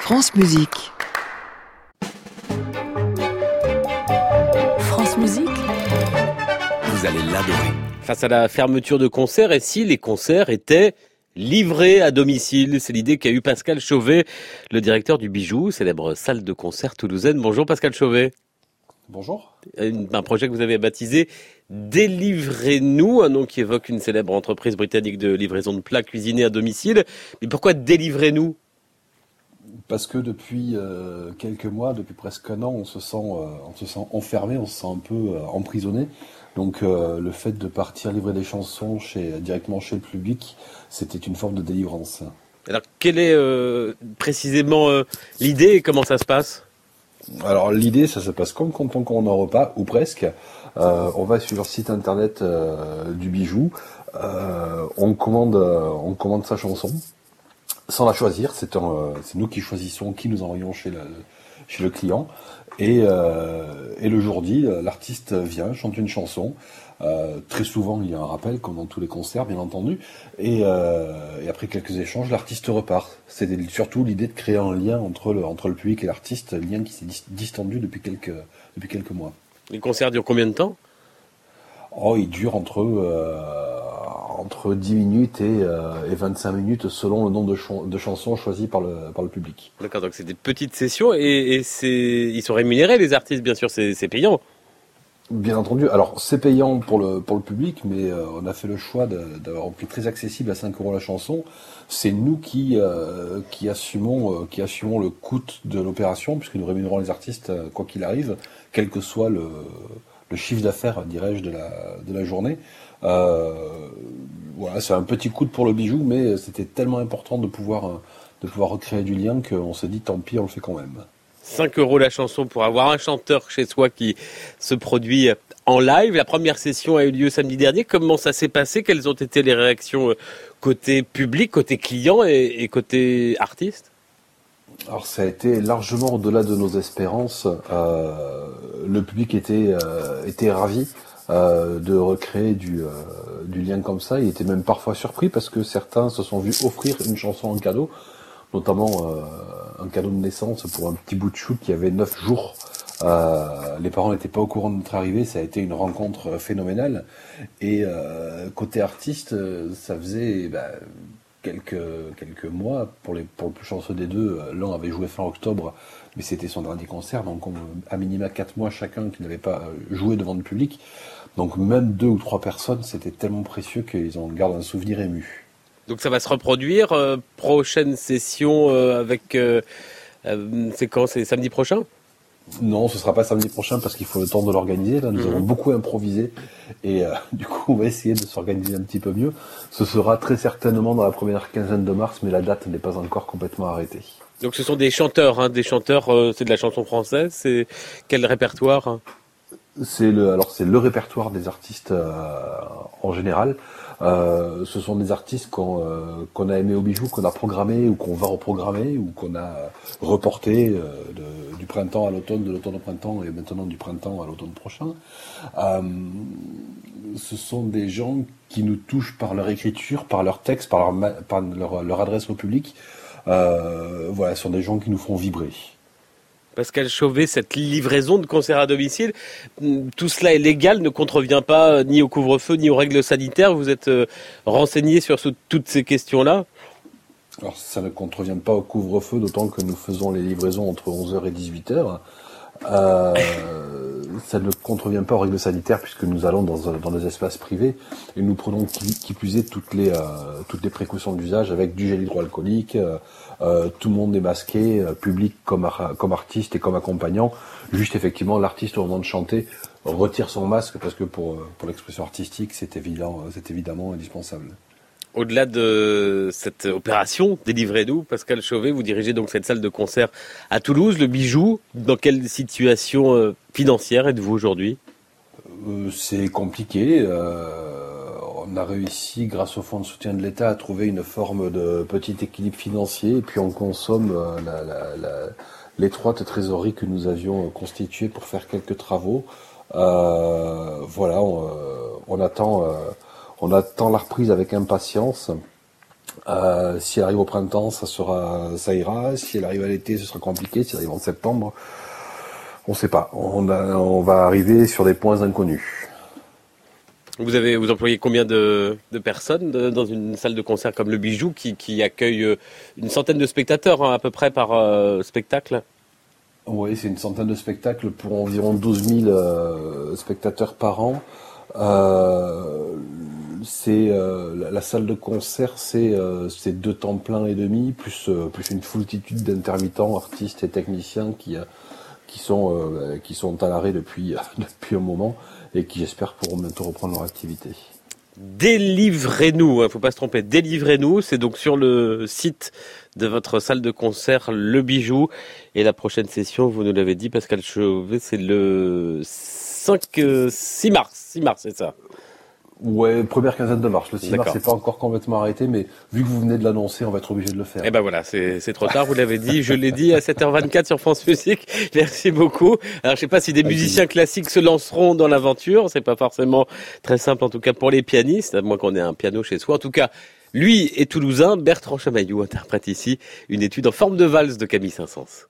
France Musique. France Musique. Vous allez l'adorer. Face à la fermeture de concerts, et si les concerts étaient livrés à domicile? C'est l'idée qu'a eu Pascal Chauvet, le directeur du Bijou, célèbre salle de concert toulousaine. Bonjour Pascal Chauvet. Bonjour. Un projet que vous avez baptisé Délivrez-nous, un nom qui évoque une célèbre entreprise britannique de livraison de plats cuisinés à domicile. Mais pourquoi Délivrez-nous? Parce que depuis quelques mois, depuis presque un an, on se sent enfermé, on se sent un peu emprisonné. Donc le fait de partir livrer des chansons directement chez le public, c'était une forme de délivrance. Alors quelle est précisément l'idée et comment ça se passe? Alors l'idée, ça se passe comme quand on commande un repas, ou presque. On va sur le site internet du Bijou, on commande sa chanson, sans la choisir. C'est nous qui choisissons qui nous envoyons chez le client. Et le jour dit, l'artiste vient, chante une chanson. Très souvent, il y a un rappel, comme dans tous les concerts, bien entendu. Et après quelques échanges, l'artiste repart. C'était surtout l'idée de créer un lien entre le public et l'artiste, un lien qui s'est distendu depuis quelques mois. Les concerts durent combien de temps? Il dure entre 10 minutes et 25 minutes selon le nombre de chansons choisies par le public. D'accord, donc c'est des petites sessions et ils sont rémunérés, les artistes, bien sûr, c'est payant. Bien entendu. Alors, c'est payant pour le public, mais on a fait le choix d'avoir un prix très accessible à 5 € la chanson. C'est nous qui assumons le coût de l'opération, puisque nous rémunérons les artistes quoi qu'il arrive, quel que soit le chiffre d'affaires, dirais-je, de la journée. Voilà, c'est un petit coût pour le Bijou, mais c'était tellement important de pouvoir recréer du lien qu'on s'est dit tant pis, on le fait quand même. 5 € la chanson pour avoir un chanteur chez soi qui se produit en live. La première session a eu lieu samedi dernier. Comment ça s'est passé? Quelles ont été les réactions côté public, côté client et côté artiste? Alors ça a été largement au-delà de nos espérances. Le public était ravi de recréer du lien comme ça. Il était même parfois surpris parce que certains se sont vus offrir une chanson en cadeau, notamment un cadeau de naissance pour un petit bout de chou qui avait 9 jours. Les parents n'étaient pas au courant de notre arrivée, ça a été une rencontre phénoménale. Et côté artiste, ça faisait quelques mois, pour le plus chanceux des deux, l'un avait joué fin octobre, mais c'était son dernier concert, donc à minima 4 mois chacun qui n'avait pas joué devant le public. Donc même 2 ou 3 personnes, c'était tellement précieux qu'ils en gardent un souvenir ému. Donc ça va se reproduire, prochaine session avec... c'est quand? C'est samedi prochain? Non, ce sera pas samedi prochain parce qu'il faut le temps de l'organiser. Là, nous avons beaucoup improvisé et du coup, on va essayer de s'organiser un petit peu mieux. Ce sera très certainement dans la première quinzaine de mars, mais la date n'est pas encore complètement arrêtée. Donc ce sont des chanteurs, c'est de la chanson française. C'est quel répertoire? C'est le répertoire des artistes en général. Ce sont des artistes qu'on a aimés au Bijou, qu'on a programmés ou qu'on va reprogrammer ou qu'on a reporté du printemps à l'automne, de l'automne au printemps et maintenant du printemps à l'automne prochain. Ce sont des gens qui nous touchent par leur écriture, par leur texte, par leur adresse au public. Voilà, ce sont des gens qui nous font vibrer. Pascal Chauvet, cette livraison de concerts à domicile, tout cela est légal, ne contrevient pas ni au couvre-feu ni aux règles sanitaires. Vous êtes renseigné sur toutes ces questions-là? Alors ça ne contrevient pas au couvre-feu, d'autant que nous faisons les livraisons entre 11h et 18h. Ça ne contrevient pas aux règles sanitaires puisque nous allons dans des espaces privés et nous prenons qui plus est toutes les précautions d'usage avec du gel hydroalcoolique. Tout le monde est masqué, public comme artiste et comme accompagnant. Juste effectivement, l'artiste au moment de chanter retire son masque parce que pour l'expression artistique, c'est évidemment indispensable. Au-delà de cette opération, Délivrez-nous, Pascal Chauvet, vous dirigez donc cette salle de concert à Toulouse, le Bijou. Dans quelle situation financière êtes-vous aujourd'hui? C'est compliqué. On a réussi, grâce au fonds de soutien de l'État, à trouver une forme de petit équilibre financier. Et puis on consomme l'étroite trésorerie que nous avions constituée pour faire quelques travaux. Voilà, on attend la reprise avec impatience. Si elle arrive au printemps, ça ira. Si elle arrive à l'été, ce sera compliqué. Si elle arrive en septembre, on sait pas. On va arriver sur des points inconnus. Vous employez combien de personnes dans une salle de concert comme le Bijou qui accueille une centaine de spectateurs à peu près par spectacle? Oui, c'est une centaine de spectacles pour environ 12 000 spectateurs par an. La salle de concert, c'est 2 temps plein et demi, plus une foultitude d'intermittents, artistes et techniciens qui sont à l'arrêt depuis un moment et qui j'espère pourront bientôt reprendre leur activité. Délivrez-nous, faut pas se tromper, délivrez-nous, c'est donc sur le site de votre salle de concert Le Bijou, et la prochaine session, vous nous l'avez dit Pascal Chauvet, c'est le 6 mars, c'est ça? Ouais, première quinzaine de mars. Le 6 mars, D'accord. c'est pas encore complètement arrêté, mais vu que vous venez de l'annoncer, on va être obligé de le faire. Eh ben voilà, c'est trop tard, vous l'avez dit, je l'ai dit à 7h24 sur France Musique. Merci beaucoup. Alors je sais pas si des musiciens classiques se lanceront dans l'aventure, c'est pas forcément très simple en tout cas pour les pianistes, à moins qu'on ait un piano chez soi. En tout cas, lui est toulousain, Bertrand Chamaillou interprète ici une étude en forme de valse de Camille Saint-Saëns.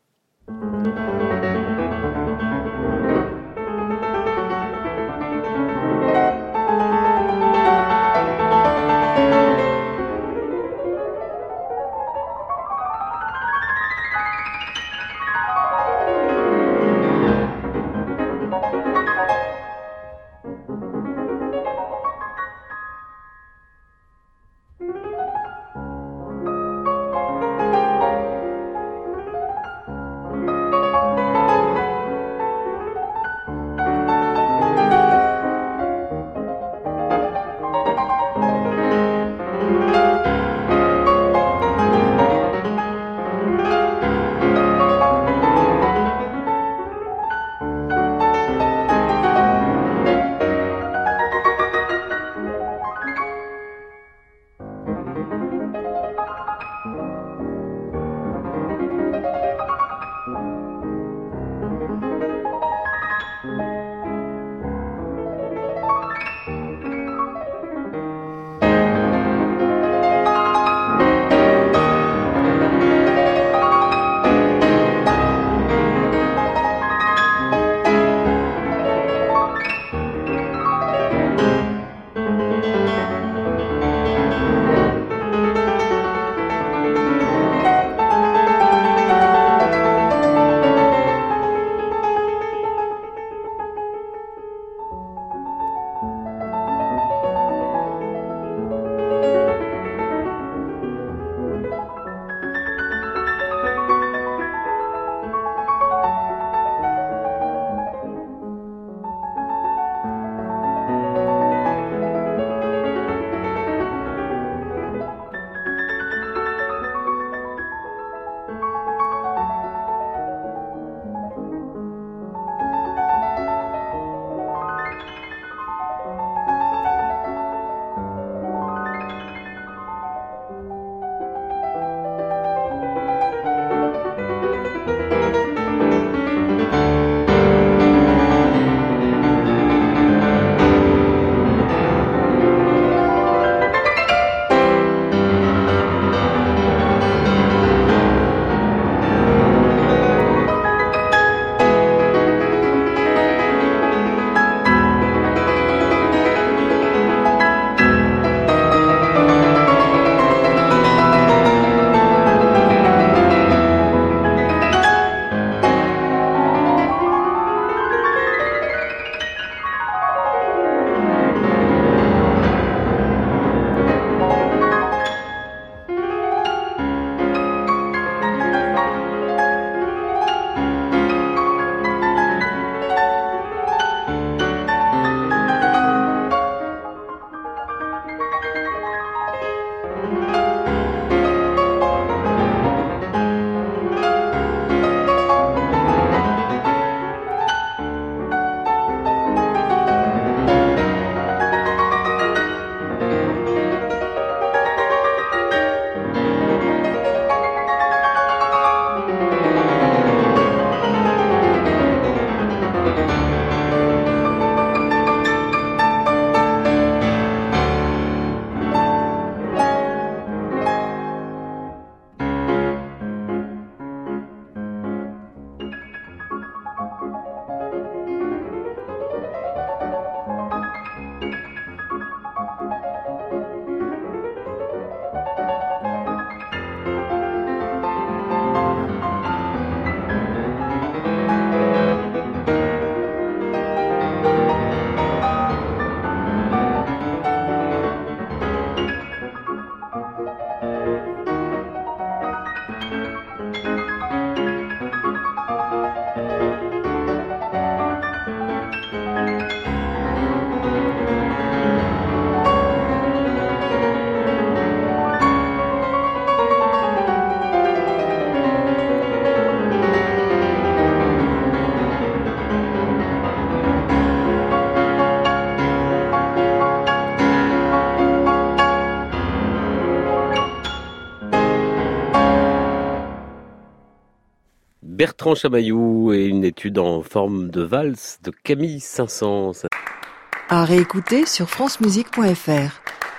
Bertrand Chamaillou et une étude en forme de valse de Camille Saint-Saëns. À réécouter sur francemusique.fr.